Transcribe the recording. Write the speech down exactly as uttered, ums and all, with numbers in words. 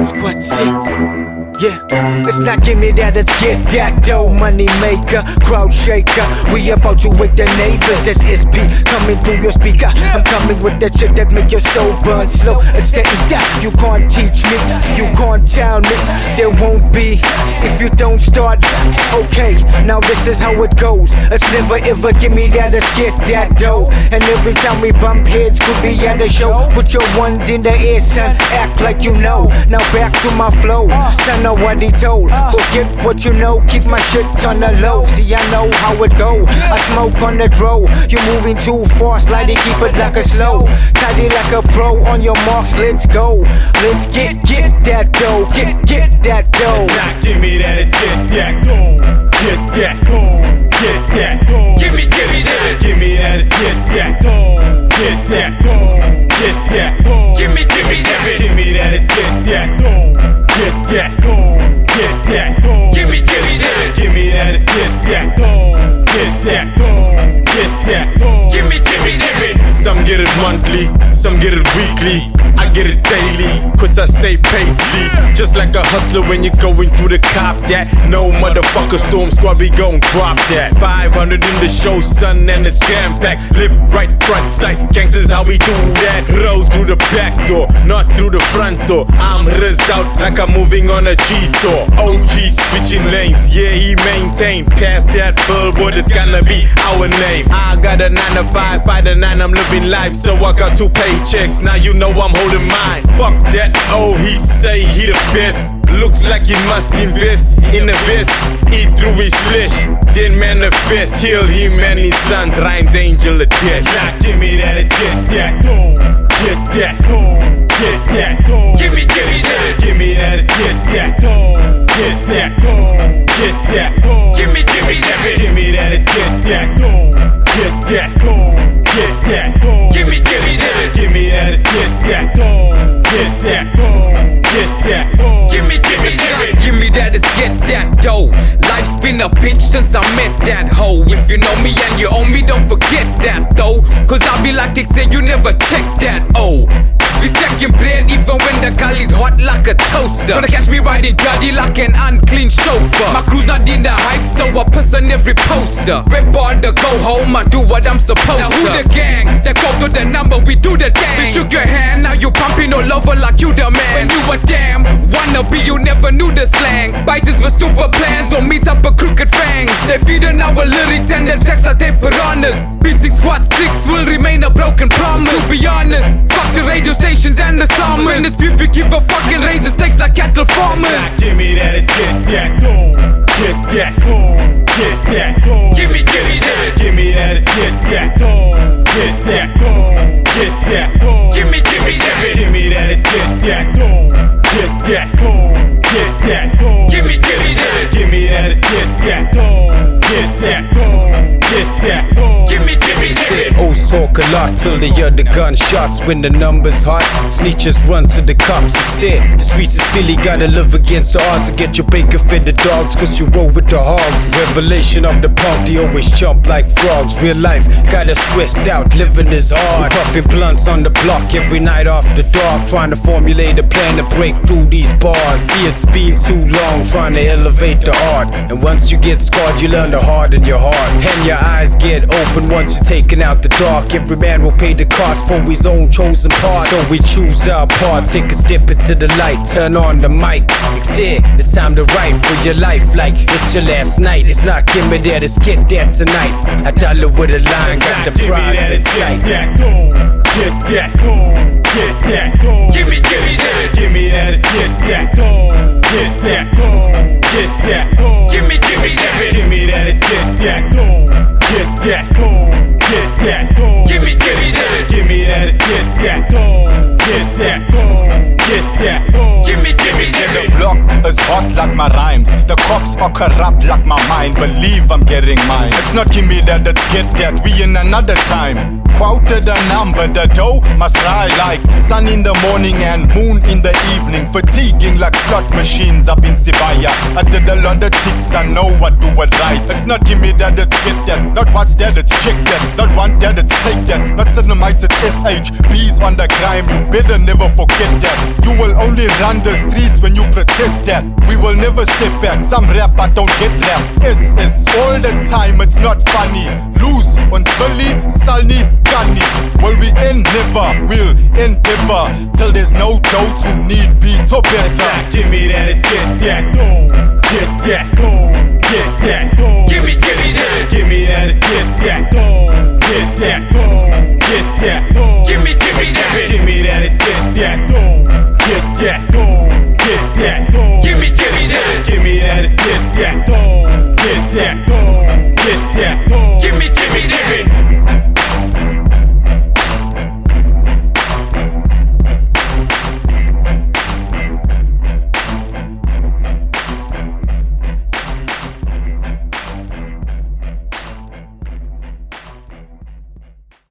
Squad six. Yeah, it's not give me that, it's get that dough. Money maker, crowd shaker. We about to wake the neighbors. It's S P coming through your speaker. I'm coming with that shit that make your soul burn slow. It's the that you can't teach me, you can't tell me. There won't be if you don't start. Okay, now this is how it goes. It's never ever give me that, it's get that dough. And every time we bump heads, could be at a show. Put your ones in the air, son. Act like you know. Now back to my flow. Son, know what he told. Forget what you know, keep my shit on the low. See, I know how it go. I smoke on the road. You moving too fast, like it, keep it like a slow. Tidy like a pro, on your marks, let's go. Let's get, get that dough. Get, get that dough. It's not give me that, it's get that dough. Get that dough. Get that dough. Give me, give me that. Give me that, it's get that dough. Get that dough. Get that dough. Give me, give me that. Give me that, it's get that dough. Get that dough, get that dough. Give me, give me that. Give me that, it's get that dough. Get that dough, get that dough. Give me, give me that. Some get it monthly, some get it weekly. I get it daily, cause I stay paid, see. Just like a hustler when you're going through the cop that. No motherfucker, Storm Squad, we gon' drop that. Five hundred in the show, son, and it's jam-packed. Live right front side, gangsters how we do that. Roll through the back door, not through the front door. I'm rizzed out like I'm moving on a G-tour. O G switching lanes, yeah, he maintain. Past that billboard, it's gonna be our name. I got a nine to five, five to nine, I'm living life. So I got two paychecks, now you know I'm holding mine. Fuck that, oh, he say he the best. Looks like he must invest in a vest. Eat through his flesh, then manifest. Kill him and his sons, rhymes angel of death. Now give me that, it's get that dough. Get that dough. Get that dough. Give me, give me that. Give me that, it's get that dough. Get that dough. Get that dough. Give me, give me that. Give me that, it's get that dough. Get that dough. Get that dough. Give me, give me that. Give me that, it's get that dough. Get that dough. Get that dough. Give me, give me that. Give me that, it's get that dough. Life's been a bitch since I met that hoe. If you know me and you owe me, don't forget that though. Cause I'll be like they say, you never check that, oh. We stacking bread even when the gully's hot like a toaster. Tryna catch me riding dirty like an unclean chauffeur. My crew's not in the hype, so I piss on every poster. Red bar to go home, I do what I'm supposed now to. Now who the gang? That go to the number, we do the dance. We shook your hand, now you pumping all over like you the man. When you were damn wannabe, you never knew the slang. Biters with stupid plans or meet up a crooked fangs. They feeding our lyrics and them tracks like they piranhas. Beating Squad six will remain a broken promise. To be honest, fuck the radio stations and the summer. In this beef we give a fucking raise the stakes like cattle farmers. Now give me that, it's get that dough. Get that dough. Get that dough. Give me, give me that. Give me that, it's get that dough. Get that dough. Get that dough. Give me, give me that. Give me that, it's get that dough. Get that dough. Get that dough. Give me, give me that. Give me that, it's get that dough. Get that dough. Get that dough. Give me, give me that. O's talk a lot till they hear the gunshots. When the numbers hot, snitches run to the cops. It's it, the streets is Philly, gotta live against the odds. To get your bacon fed the dogs, cause you roll with the hogs. Revelation of the punk, they always jump like frogs. Real life, got us stressed out, living is hard. We puffing blunts on the block every night after dark, trying to formulate a plan to break through these bars. See, it's been too long, trying to elevate the art. And once you get scarred, you learn to harden your heart. And your eyes get open once you're taken out the dark. Every man will pay the cost for his own chosen path. So we choose our part, take a step into the light, turn on the mic. It's it, it's time to write for your life like it's your last night. It's not give me that, it's get that tonight. A dollar with a line, got the prize in sight. Get that dough, get that dough, get that dough. Give me, give me that, give me that, it's get that dough, get that dough, get that dough. Give me, give me that, give me that, it's get that dough, get that dough, get that dough. Give me, give me that, give me that, it's get that dough, get that dough, get that dough. Give me, give me that. The block is hot like my rhymes. The cops are corrupt like my mind. Believe I'm getting mine. It's not give me that, it's get that. We in another time. Quoted a number, the dough must rise like sun in the morning and moon in the evening. Fatiguing like slot machines up in Sibaya. I did a lot of ticks, I know what do it right. It's not give me that, it's get that. Not what's that, it's check that. Not want that, it's take that. Not cinemites, it's S H B's on the crime. You better never forget that. You will only We run the streets when you protest that. We will never step back. Some rap but don't get rap. It's, it's all the time, it's not funny. Lose on Sully, Salni, Gunny. Well, we end never, we'll endeavor till there's no dough to need beats or better. Give me that, it's get that dough. Get that dough. Get that dough. Give me, give me that. Give me that, it's get that dough. Get that dough. Get that dough. Give me, give me that. Give me that, it's get that dough. Get that dough. Get that dough. Give me, give me that. Give me that, it's get that dough. Get that dough. Get that dough. Give me, give me that.